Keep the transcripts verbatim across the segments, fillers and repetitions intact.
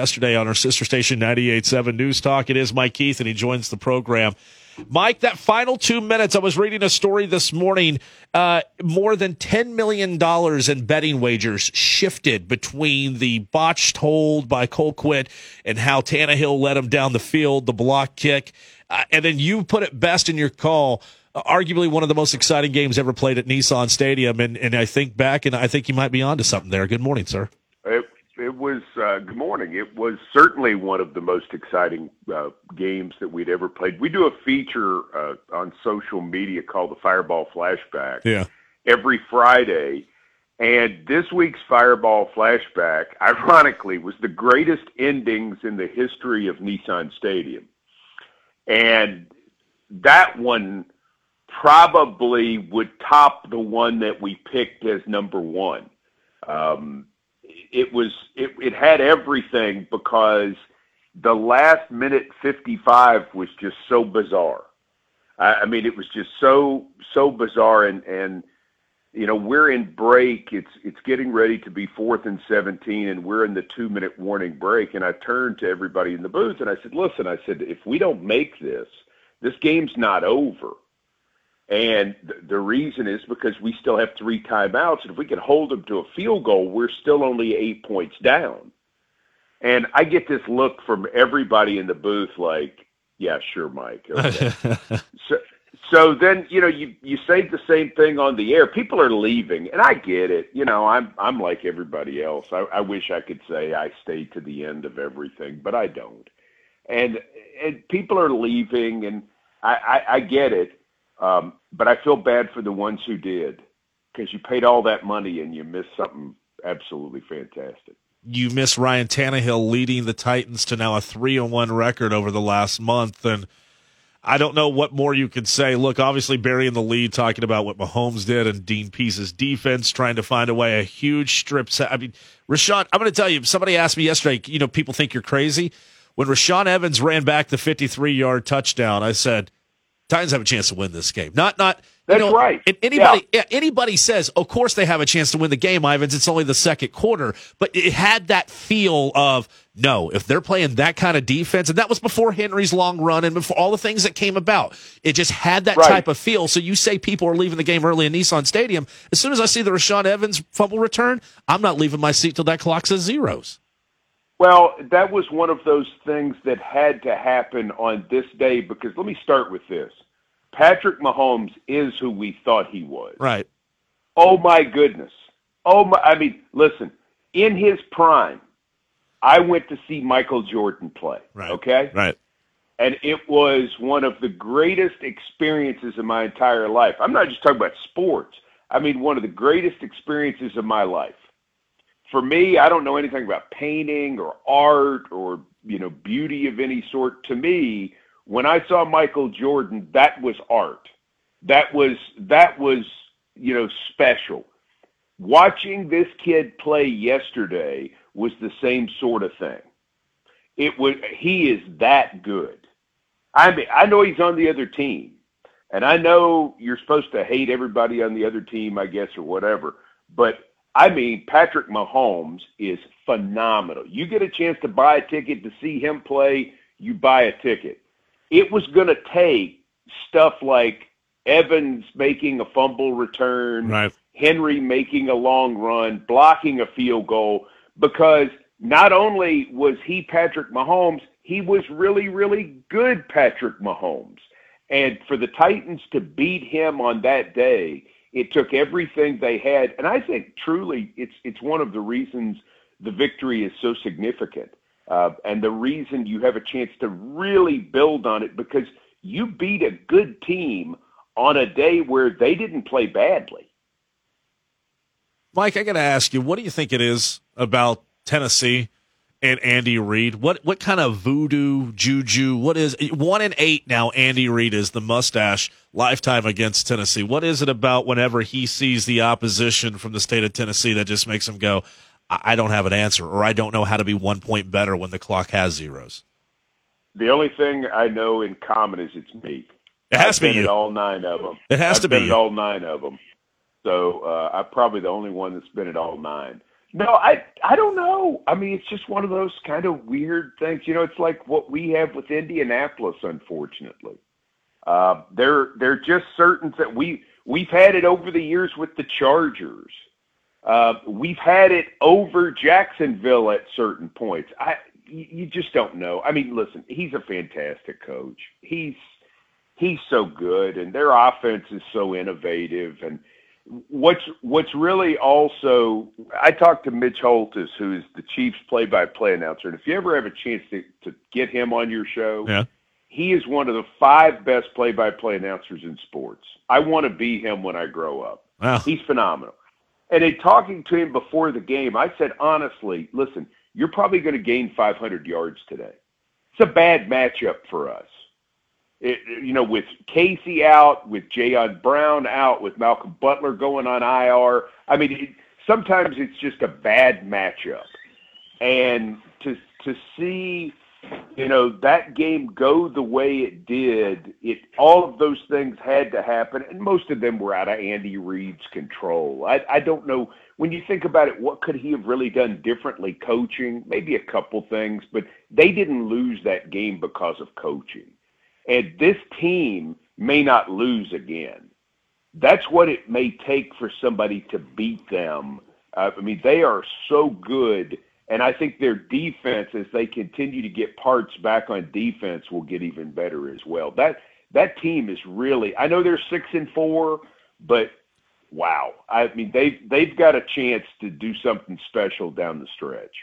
Yesterday on our sister station, ninety-eight point seven News Talk. It is Mike Keith, and he joins the program. Mike, that final two minutes, I was reading a story this morning. Uh, more than ten million dollars in betting wagers shifted between the botched hold by Colquitt and how Tannehill led him down the field, the block kick. Uh, and then you put it best in your call, uh, arguably one of the most exciting games ever played at Nissan Stadium. And, and I think back, and I think you might be onto something there. Good morning, sir. It, it was, uh, good morning. It was certainly one of the most exciting uh, games that we'd ever played. We do a feature uh, on social media called the Fireball Flashback yeah. every Friday. And this week's Fireball Flashback, ironically, was the greatest endings in the history of Nissan Stadium. And that one probably would top the one that we picked as number one. Um, It was it, it had everything because the last minute fifty-five was just so bizarre. I, I mean, it was just so so bizarre, and and you know we're in break. It's it's getting ready to be fourth and seventeen, and we're in the two minute warning break. And I turned to everybody in the booth and I said, "Listen," I said, "if we don't make this, this game's not over." And th- the reason is because we still have three timeouts, and if we can hold them to a field goal, we're still only eight points down. And I get this look from everybody in the booth like, yeah, sure, Mike. Okay. so, so then, you know, you, you say the same thing on the air. People are leaving, and I get it. You know, I'm I'm like everybody else. I, I wish I could say I stayed to the end of everything, but I don't. And and people are leaving, and I, I, I get it. Um, but I feel bad for the ones who did, because you paid all that money and you missed something absolutely fantastic. You missed Ryan Tannehill leading the Titans to now a three and one record over the last month. And I don't know what more you could say. Look, obviously burying the lead, talking about what Mahomes did and Dean Pease's defense, trying to find a way, a huge strip set. I mean, Rashaan, I'm going to tell you, somebody asked me yesterday, you know, people think you're crazy. When Rashaan Evans ran back the fifty-three-yard touchdown, I said, Titans have a chance to win this game. Not, not. That's you know, right. If anybody, yeah. anybody says, of course they have a chance to win the game, Ivans. It's only the second quarter, but it had that feel of no. If they're playing that kind of defense, and that was before Henry's long run and before all the things that came about, it just had that right. type of feel. So you say people are leaving the game early in Nissan Stadium. As soon as I see the Rashaan Evans fumble return, I'm not leaving my seat till that clock says zeros. Well, that was one of those things that had to happen on this day, because let me start with this. Patrick Mahomes is who we thought he was. Right. Oh, my goodness. Oh, my. I mean, listen, in his prime, I went to see Michael Jordan play. Right. Okay? Right. And it was one of the greatest experiences of my entire life. I'm not just talking about sports. I mean, one of the greatest experiences of my life. For me, I don't know anything about painting or art or, you know, beauty of any sort. To me, when I saw Michael Jordan, that was art. That was, that was, you know, special. Watching this kid play yesterday was the same sort of thing. It was, he is that good. I mean, I know he's on the other team, and I know you're supposed to hate everybody on the other team, I guess, or whatever, but I mean, Patrick Mahomes is phenomenal. You get a chance to buy a ticket to see him play, you buy a ticket. It was going to take stuff like Evans making a fumble return, right. Henry making a long run, blocking a field goal, because not only was he Patrick Mahomes, he was really, really good Patrick Mahomes. And for the Titans to beat him on that day, it took everything they had. And I think truly it's it's one of the reasons the victory is so significant. Uh, and the reason you have a chance to really build on it, because you beat a good team on a day where they didn't play badly. Mike, I got to ask you, what do you think it is about Tennessee and Andy Reid? What what kind of voodoo, juju, what is one and eight now? Andy Reid is the mustache lifetime against Tennessee. What is it about whenever he sees the opposition from the state of Tennessee that just makes him go, I don't have an answer, or I don't know how to be one point better when the clock has zeros? The only thing I know in common is it's me. It has I've to be been you. at all nine of them. It has I've to be been you. at all nine of them. So uh, I'm probably the only one that's been at all nine. No, I I don't know. I mean, it's just one of those kind of weird things. You know, it's like what we have with Indianapolis, unfortunately. Uh, they're they're just certain that we we've had it over the years with the Chargers. Uh, we've had it over Jacksonville at certain points. I you, you just don't know. I mean, listen, he's a fantastic coach. He's he's so good, and their offense is so innovative. And what's what's really also, I talked to Mitch Holtis, who is the Chiefs play-by-play announcer, and if you ever have a chance to, to get him on your show, yeah. he is one of the five best play-by-play announcers in sports. I want to be him when I grow up. Wow. He's phenomenal. And in talking to him before the game, I said, honestly, listen, you're probably going to gain five hundred yards today. It's a bad matchup for us. It, you know, with Casey out, with Jayon Brown out, with Malcolm Butler going on I R. I mean, it, sometimes it's just a bad matchup. And to to see, you know, that game go the way it did, it all of those things had to happen, and most of them were out of Andy Reid's control. I, I don't know. When you think about it, what could he have really done differently coaching? Maybe a couple things, but they didn't lose that game because of coaching. And this team may not lose again. That's what it may take for somebody to beat them. Uh, I mean, they are so good, and I think their defense, as they continue to get parts back on defense, will get even better as well. That that team is really – I know they're six and four, but wow. I mean, they've, they've got a chance to do something special down the stretch.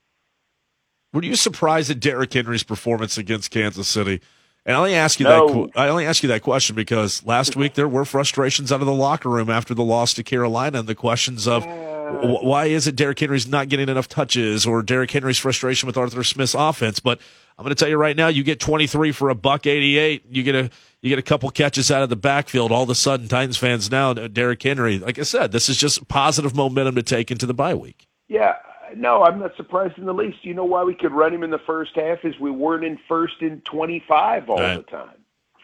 Were you surprised at Derrick Henry's performance against Kansas City? And I only ask you no. that. I only ask you that question because last week there were frustrations out of the locker room after the loss to Carolina, and the questions of uh, why is it Derrick Henry's not getting enough touches, or Derrick Henry's frustration with Arthur Smith's offense. But I'm going to tell you right now, you get twenty-three for a buck eighty-eight, you get a you get a couple catches out of the backfield. All of a sudden, Titans fans now, Derrick Henry. Like I said, this is just positive momentum to take into the bye week. Yeah. No, I'm not surprised in the least. You know why we could run him in the first half is we weren't in first and twenty-five all right. the time.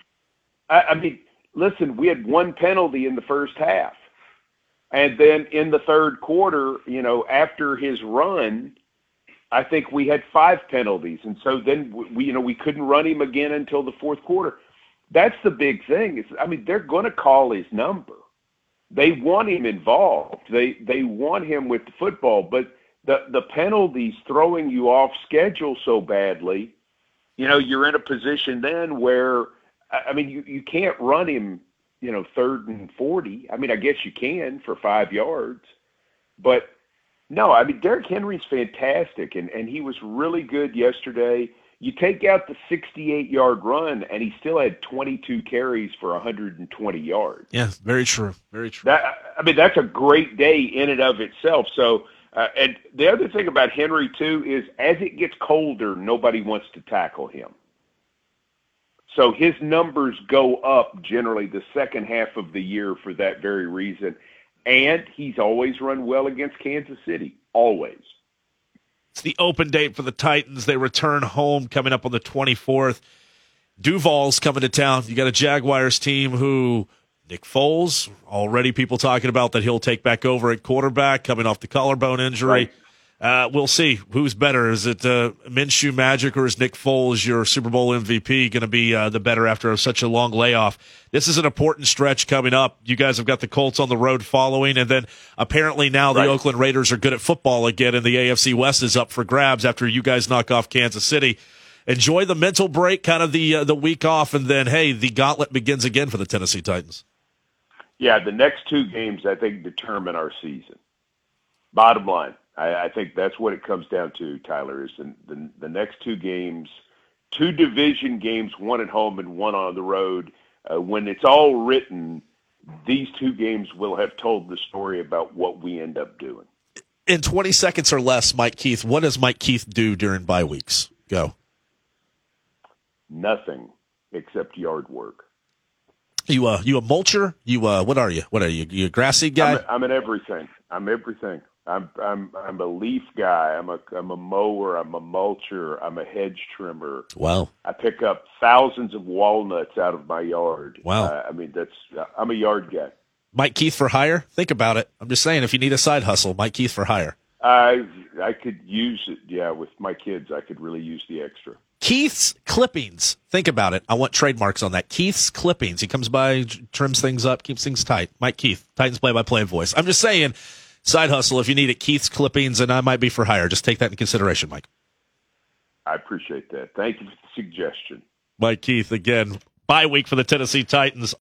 I, I mean, listen, we had one penalty in the first half. And then in the third quarter, you know, after his run, I think we had five penalties. And so then, we, you know, we couldn't run him again until the fourth quarter. That's the big thing. Is, I mean, they're going to call his number. They want him involved. They they want him with the football, but The the penalties throwing you off schedule so badly, you know, you're in a position then where, I mean, you, you can't run him, you know, third and forty. I mean, I guess you can for five yards. But, no, I mean, Derrick Henry's fantastic, and, and he was really good yesterday. You take out the sixty-eight-yard run, and he still had twenty-two carries for one hundred twenty yards. Yeah, very true, very true. That, I mean, that's a great day in and of itself. So, Uh, and the other thing about Henry, too, is as it gets colder, nobody wants to tackle him. So his numbers go up generally the second half of the year for that very reason. And he's always run well against Kansas City, always. It's the open date for the Titans. They return home coming up on the twenty-fourth. Duval's coming to town. You got a Jaguars team who – Nick Foles, already people talking about that he'll take back over at quarterback, coming off the collarbone injury. Right. Uh, we'll see who's better. Is it uh, Minshew Magic, or is Nick Foles, your Super Bowl M V P, going to be uh, the better after such a long layoff? This is an important stretch coming up. You guys have got the Colts on the road following, and then apparently now the right. Oakland Raiders are good at football again, and the A F C West is up for grabs after you guys knock off Kansas City. Enjoy the mental break, kind of the uh, the week off, and then, hey, the gauntlet begins again for the Tennessee Titans. Yeah, the next two games, I think, determine our season. Bottom line, I, I think that's what it comes down to, Tyler, is the, the, the next two games, two division games, one at home and one on the road. Uh, when it's all written, these two games will have told the story about what we end up doing. In twenty seconds or less, Mike Keith, what does Mike Keith do during bye weeks? Go. Nothing except yard work. You uh, you a mulcher? You uh, what are you? What are you? You a grass seed guy? I'm, a, I'm an everything. I'm everything. I'm I'm I'm a leaf guy. I'm a I'm a mower. I'm a mulcher. I'm a hedge trimmer. Wow. I pick up thousands of walnuts out of my yard. Wow. Uh, I mean, that's I'm a yard guy. Mike Keith for hire? Think about it. I'm just saying, if you need a side hustle, Mike Keith for hire. I I could use it, yeah, with my kids. I could really use the extra. Keith's Clippings. Think about it. I want trademarks on that. Keith's Clippings. He comes by, trims things up, keeps things tight. Mike Keith, Titans play-by-play voice. I'm just saying, side hustle, if you need it, Keith's Clippings, and I might be for hire. Just take that into consideration, Mike. I appreciate that. Thank you for the suggestion. Mike Keith, again, bye week for the Tennessee Titans.